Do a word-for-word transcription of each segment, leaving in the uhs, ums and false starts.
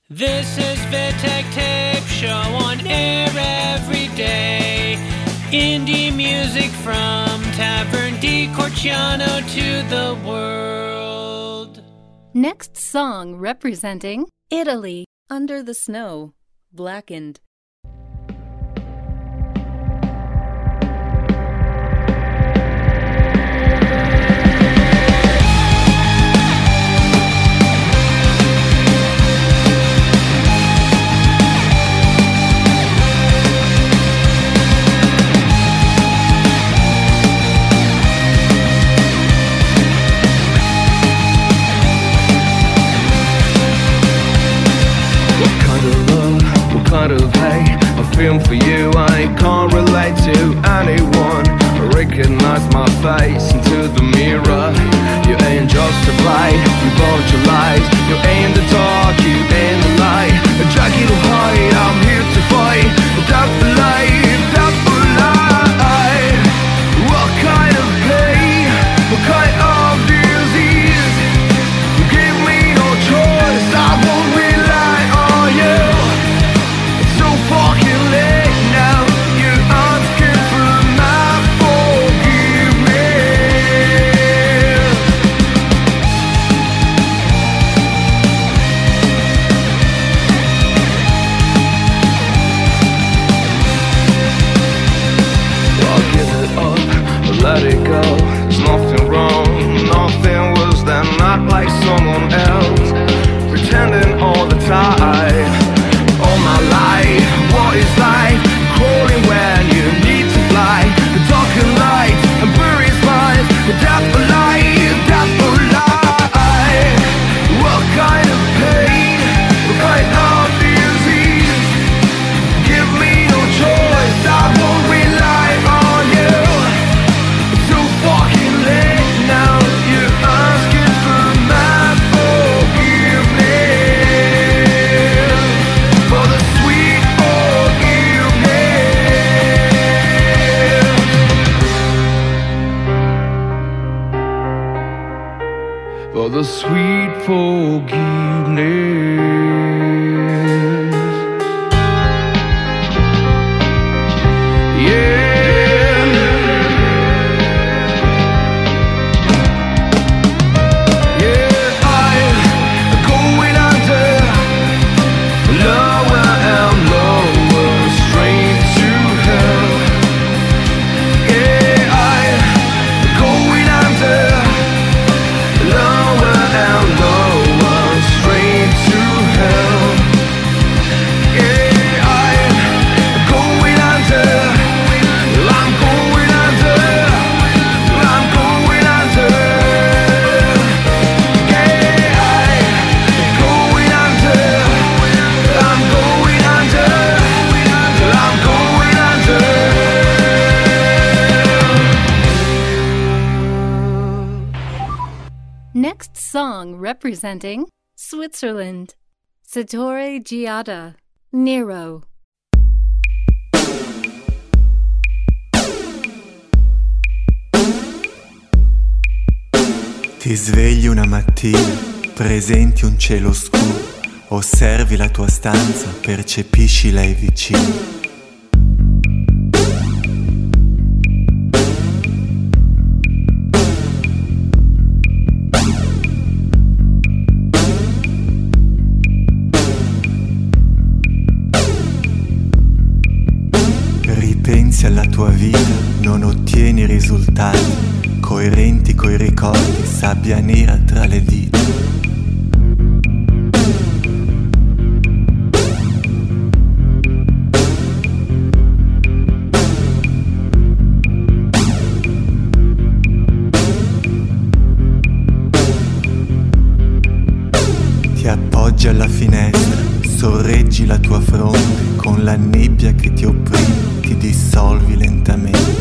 This is Vitek Tape Show on air every day. Indie music from Tavern di Corciano to the world. Next song representing Italy, Under the Snow, Blackened. Kind of hate I feel for you, I can't relate to anyone. I recognize my face into the mirror. You ain't just to play, you bunch of lies. You ain't the dark, you ain't the light. I drag you to hide, I'm here to fight. That's the life, that's the life. What kind of pain, what kind of disease? You give me no choice, I won't rely on you. Fucking late now, you're asking for my forgiveness. I'll give it up, I'll let it go. There's nothing wrong, nothing worse than not like someone else. Pretending all the time, all my life. What is life? Crawling when you need to fly. The darker light and bury smiles. That's the light, that's the light. What kind of pain? What kind of disease? Give me no choice, I won't rely on you. It's so fucking late now. You're asking for my forgiveness. For the sweet for the sweet forgiveness. Yeah. Yeah, I'm going under, lower and lower, straight to hell. Yeah, I'm going under, lower and lower, straight to hell. Yeah, I'm going under, I'm going under, I'm going under. Yeah, I'm going under, I'm going under, I'm going under. Next song representing Switzerland, Settore Giada, Nero. Ti svegli una mattina, presenti un cielo scuro, osservi la tua stanza, percepisci lei vicino. Ripensi alla tua vita, non ottieni risultati coerenti coi ricordi, sabbia nera tra le dita. Ti appoggi alla finestra, sorreggi la tua fronte, con la nebbia che ti opprime, ti dissolvi lentamente.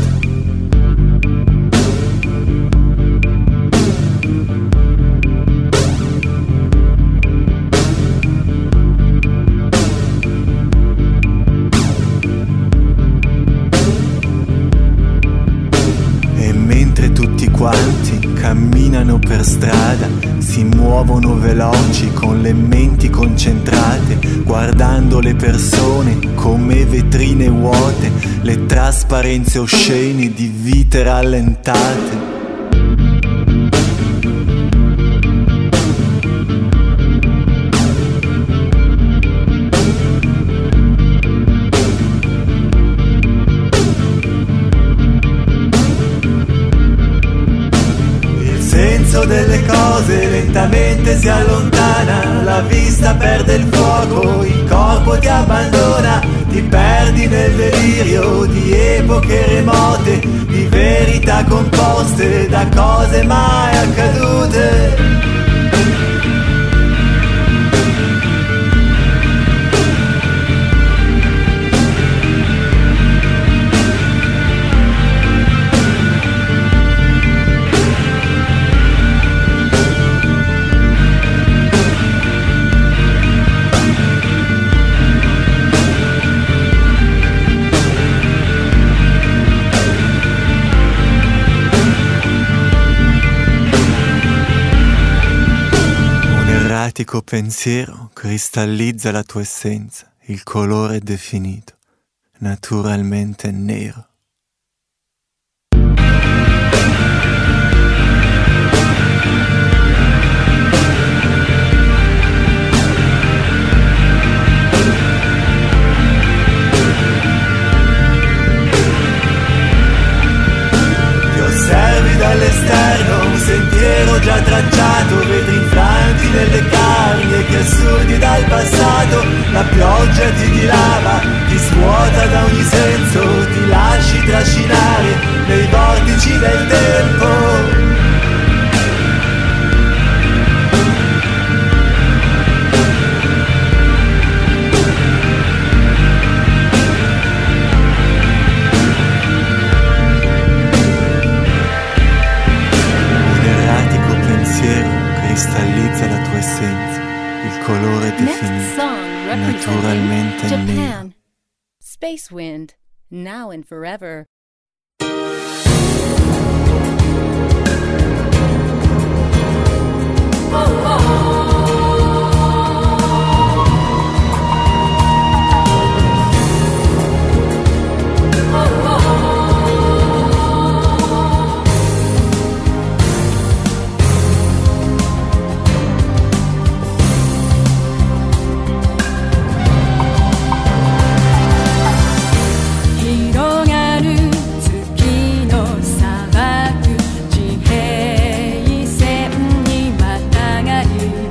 E mentre tutti quanti camminano per strada, si muovono veloci con le menti concentrate, guardando le persone come vetrine vuote, le trasparenze oscene di vite rallentate. Delle cose lentamente si allontana, la vista perde il fuoco, il corpo ti abbandona, ti perdi nel delirio di epoche remote, di verità composte da cose mai accadute. Erratico pensiero cristallizza la tua essenza, il colore è definito, naturalmente nero. Ti osservi dall'esterno, un sentiero già tracciato, vedi infranti nelle carni e che assurdi dal passato, la pioggia ti dilava, ti svuota da ogni senso, ti lasci trascinare nei vortici del tempo. Cristallizza la tua essenza, il colore definito, naturalmente Japan. nero. Space Wind, now and forever. Rihei線にまたがり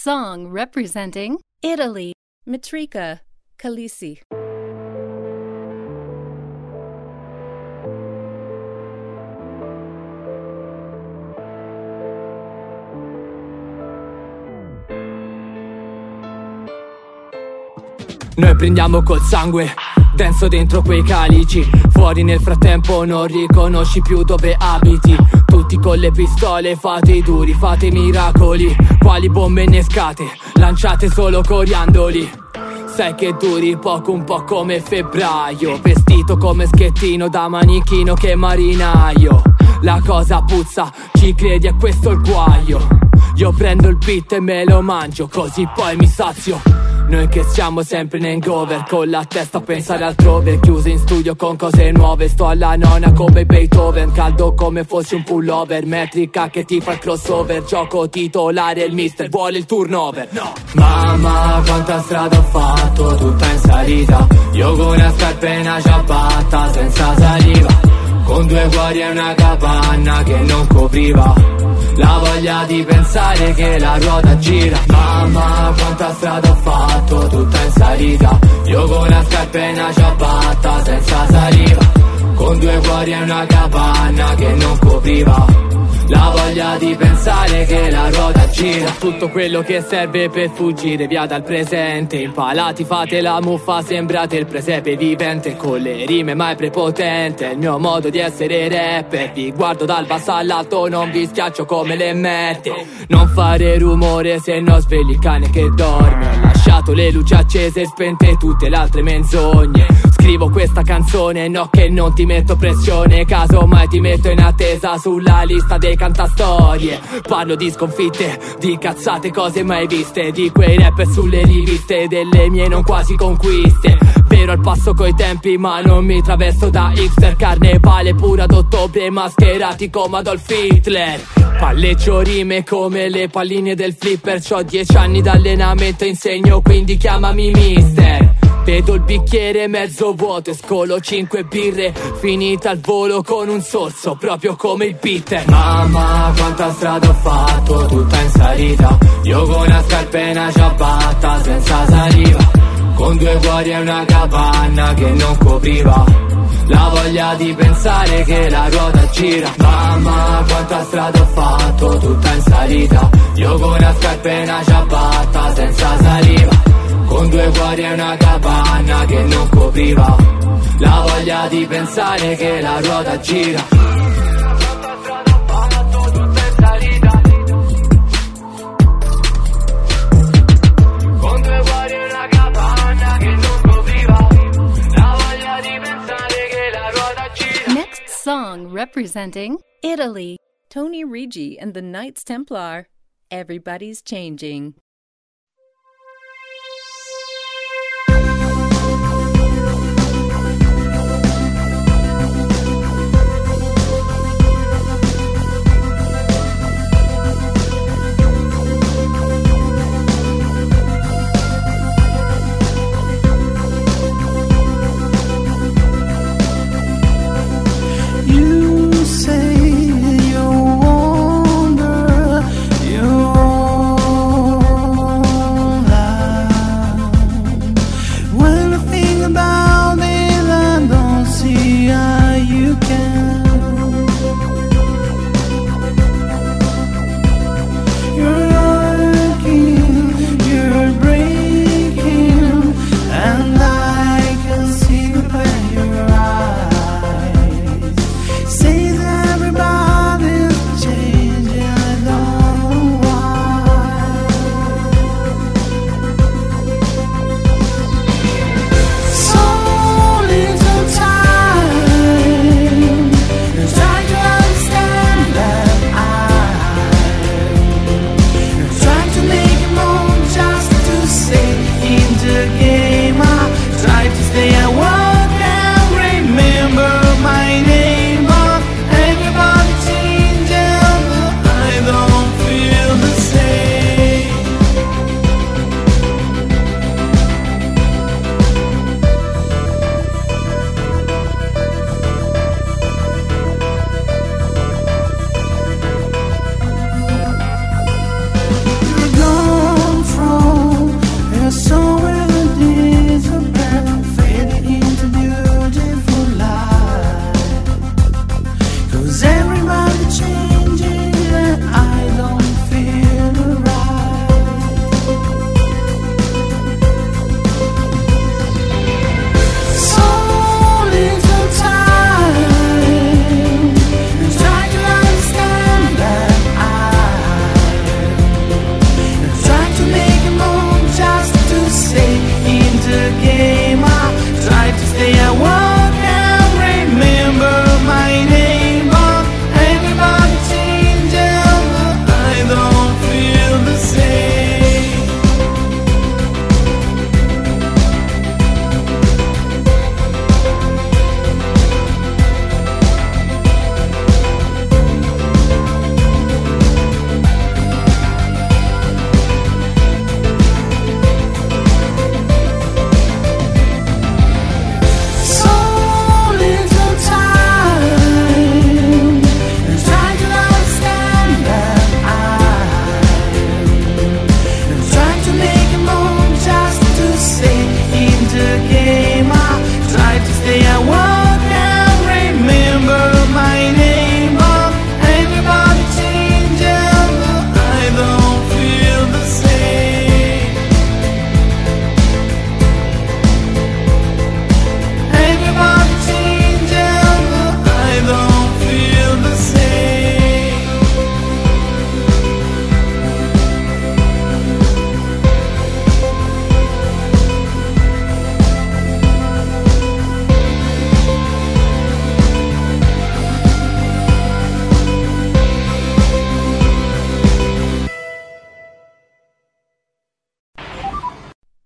song representing Italy, Matrika Khaleesi. Noi prendiamo col sangue, denso dentro quei calici. Fuori nel frattempo non riconosci più dove abiti. Tutti con le pistole, fate i duri, fate i miracoli. Quali bombe innescate, lanciate solo coriandoli. Sai che duri poco, un po' come febbraio. Vestito come schettino da manichino che marinaio. La cosa puzza, ci credi, è questo il guaio. Io prendo il beat e me lo mangio, così poi mi sazio. Noi che siamo sempre in hangover, con la testa a pensare altrove. Chiuso in studio con cose nuove, sto alla nona come Beethoven. Caldo come fossi un pullover, metrica che ti fa il crossover. Gioco titolare, il mister vuole il turnover. No. Mamma quanta strada ho fatto, tutta in salita. Io con una scarpa e una ciabatta senza saliva, con due cuori e una capanna che non copriva la voglia di pensare che la ruota gira. Mamma quanta strada ho fatto, tutta in salita. Io con una scarpa e una ciabatta senza saliva, con due cuori e una capanna che non copriva la voglia di pensare che la ruota gira. Tutto quello che serve per fuggire via dal presente. Impalati fate la muffa, sembrate il presepe vivente. Con le rime mai prepotente, è il mio modo di essere rapper. Vi guardo dal basso all'alto, non vi schiaccio come le merte. Non fare rumore se no svegli il cane che dorme. Ho lasciato le luci accese e spente tutte le altre menzogne. Scrivo questa canzone, no che non ti metto pressione. Caso mai ti metto in attesa sulla lista dei cantastorie. Parlo di sconfitte, di cazzate, cose mai viste, di quei rapper sulle riviste, delle mie non quasi conquiste. Vero al passo coi tempi ma non mi travesto da hipster. Carnevale pure ad ottobre, mascherati come Adolf Hitler. Palleggio rime come le palline del flipper. C'ho dieci anni d'allenamento, insegno quindi chiamami mister. Vedo il bicchiere mezzo vuoto e scolo cinque birre, finita al volo con un sorso, proprio come il bitter. Mamma quanta strada ho fatto, tutta in salita. Io con una scarpa e una ciabatta senza saliva, con due cuori e una capanna che non copriva la voglia di pensare che la ruota gira. Mamma quanta strada ho fatto, tutta in salita. Io con una scarpa e una ciabatta senza saliva, con due cuori e una capanna che non copriva la voglia di pensare che la ruota gira. Con due cuori e una capanna che non copriva la voglia di pensare che la ruota gira. Next song representing Italy, Tony Rigi and the Knights Templar. Everybody's Changing. You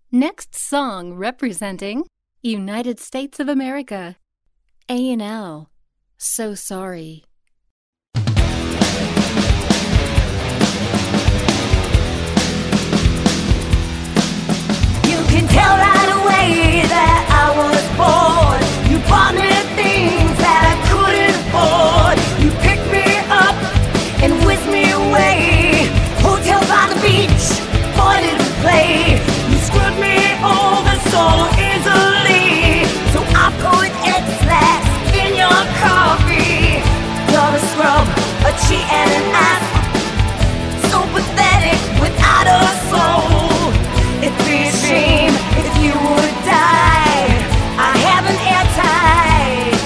Next song representing United States of America, A and L, So Sorry. You can tell right away that I was bored. You bought me things that I couldn't afford. You picked me up and whisked me away. Hotel by the beach, boy did we play. You screwed me over so easily. So I put X-Lax in your coffee. You're a scrub, a cheat and an ass. So pathetic without a soul. It'd be a shame if you would die. I have an airtight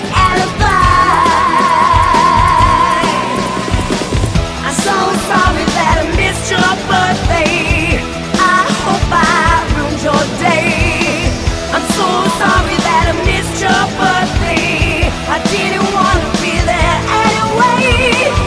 alibi. I'm so sorry that I missed your birthday. I hope I ruined your day. I'm so sorry that I missed your birthday. I didn't want to be there anyway.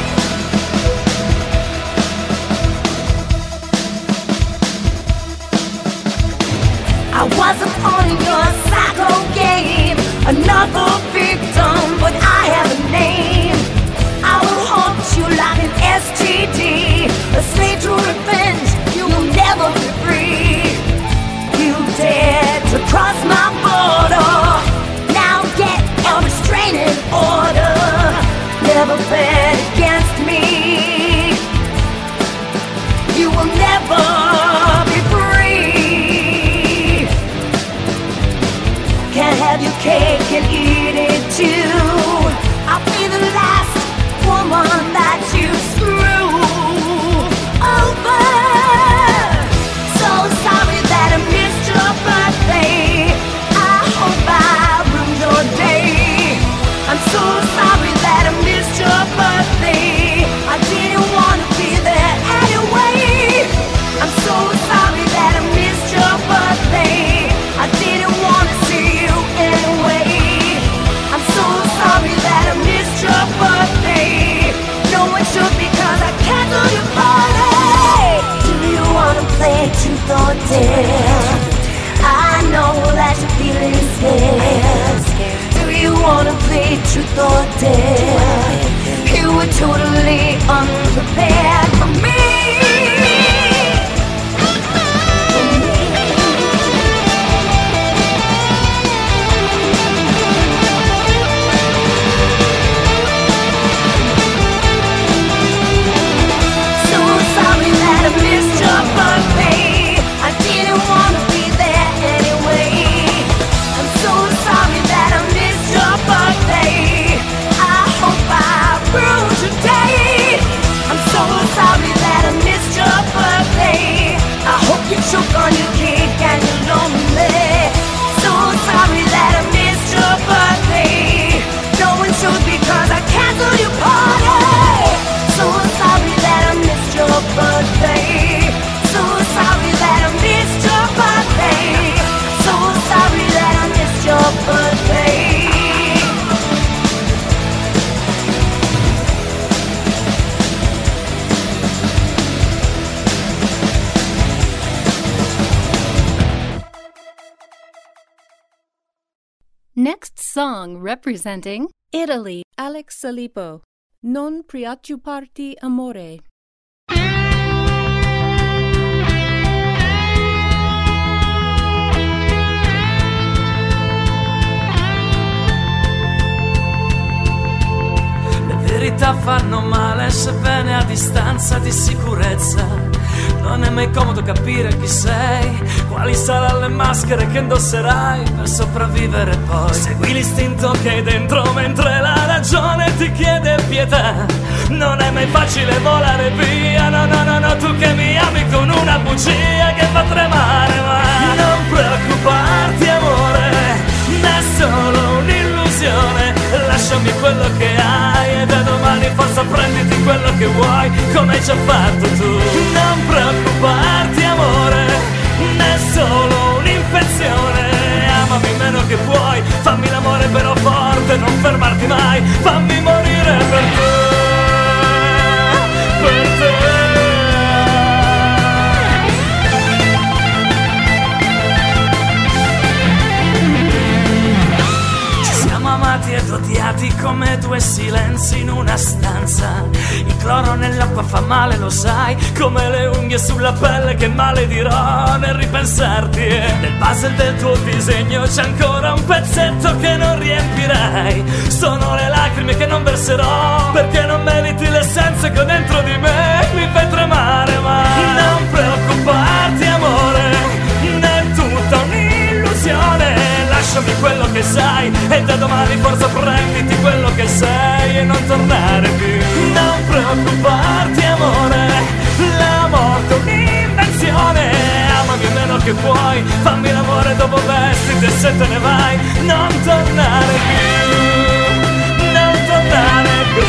I wasn't on your psycho game, another victim, but I have a name. I will haunt you like an S T D, a slave to revenge, you will never be free. You dared to cross my border, now get a restraining order. Never bet against me, you will never be free. Can't have your cake and eat it too. I'll be the last woman that you screw over. So sorry that I missed your birthday. I hope I ruined your day. I'm so sorry that I missed your birthday. I didn't want to be there anyway. I'm so sorry that I missed your birthday. I didn't want to see you anyway. I'm so sorry that I missed your birthday. No one should because I canceled your party. Do you want to play truth or dare? I know that you're feeling scared. Do you want to play truth or dare? You were totally unprepared for me. Choke on your cake and you're lonely. So sorry that I missed your birthday. No one should because I canceled your party. So sorry that I missed your birthday. So sorry that I missed your birthday. So sorry that I missed your birthday. Next song representing Italy, Alex Salipo, Non preoccuparti amore. Le verità fanno male, sebbene a distanza di sicurezza. Non è mai comodo capire chi sei, quali saranno le maschere che indosserai per sopravvivere poi. Segui l'istinto che hai dentro mentre la ragione ti chiede pietà. Non è mai facile volare via, no no no no, tu che mi ami con una bugia che fa tremare, ma non preoccuparti amore, è solo un'illusione. Lasciami quello che hai e da domani forza prenditi quello che vuoi, come hai già fatto tu. Non preoccuparti amore, è solo un'infezione. Amami meno che puoi, fammi l'amore però forte, non fermarti mai, fammi morire per te, per te. come due silenzi in una stanza. Il cloro nell'acqua fa male, lo sai, come le unghie sulla pelle che maledirò nel ripensarti. E nel puzzle del tuo disegno c'è ancora un pezzetto che non riempirai. Sono le lacrime che non verserò, perché non meriti l'essenza che ho dentro di me mi fai tremare. Ma non preoccuparti amore, è tutta un'illusione. Lasciami quello che sai e da domani forza prenditi quello che sei e non tornare più. Non preoccuparti amore, la morte è un'invenzione. Amami meno che puoi, fammi l'amore dopo vestiti e se te ne vai non tornare più, non tornare più.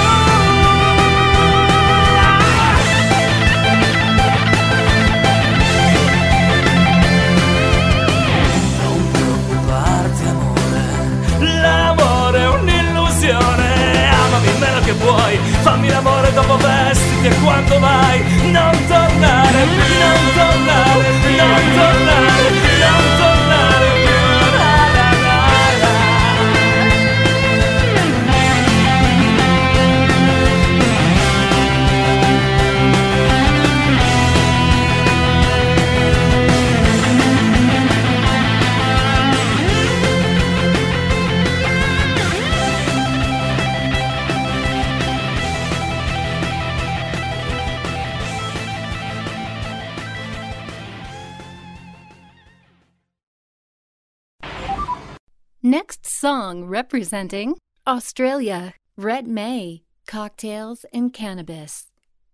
L'amore è un'illusione, amami meno che puoi, fammi l'amore dopo vestiti e quando vai non tornare più, non tornare più, non tornare più, non tornare più, la la la la. Next song representing Australia, Red May, Cocktails and Cannabis.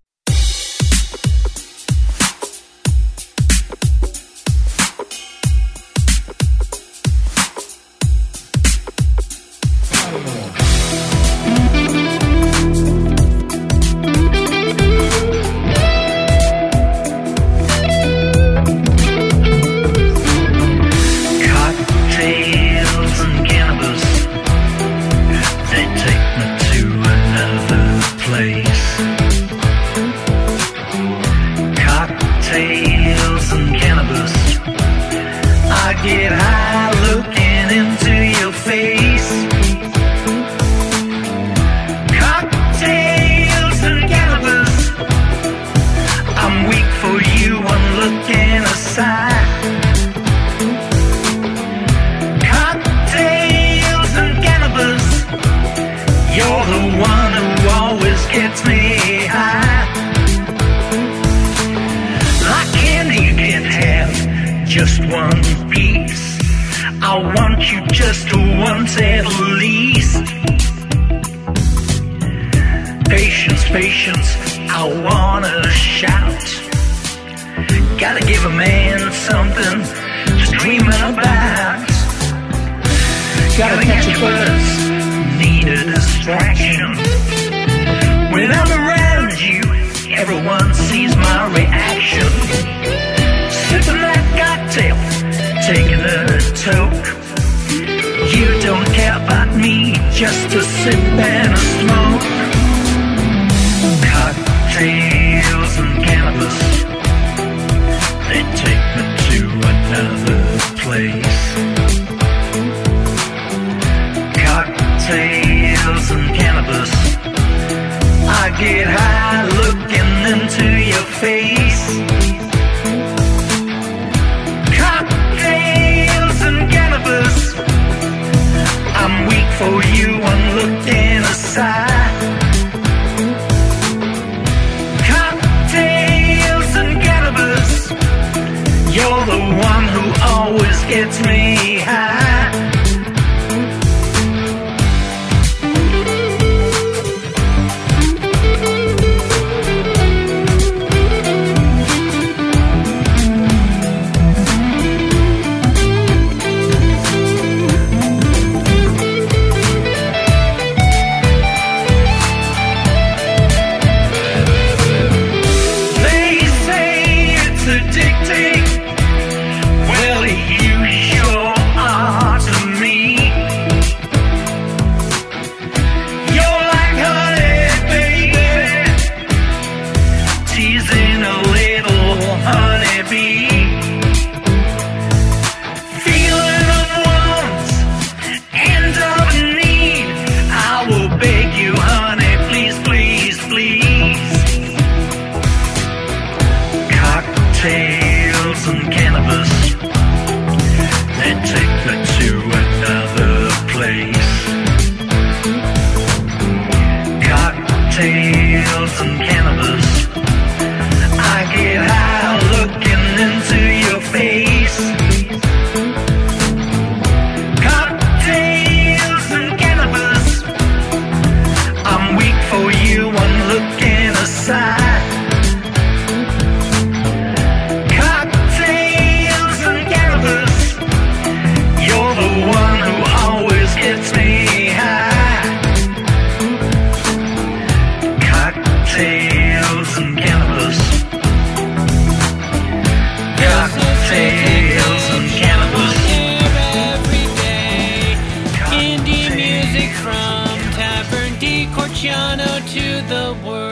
Get high looking into your face. Cocktails and cannabis, I'm weak for you, I'm looking aside. Cocktails and cannabis, you're the one who always gets me high. Like candy you can't have just one piece. I want you just once at least. Patience, patience, I wanna shout. Gotta give a man something to dream about. Gotta catch a buzz, need a distraction. When I'm around you, everyone sees my reaction. Sipping that cocktail, taking a toke. You don't care about me, just a sip and a smoke. Cocktails and cannabis, they take me to another place. Cocktails and cannabis, I get high looking into your face. I'm weak for you, I'm looking aside. Cocktails and cannabis, you're the one who always gets me high. Feeling of wants and of need, I will cocktails and cannabis. Every day, indie music from Tavern di Corciano to the world.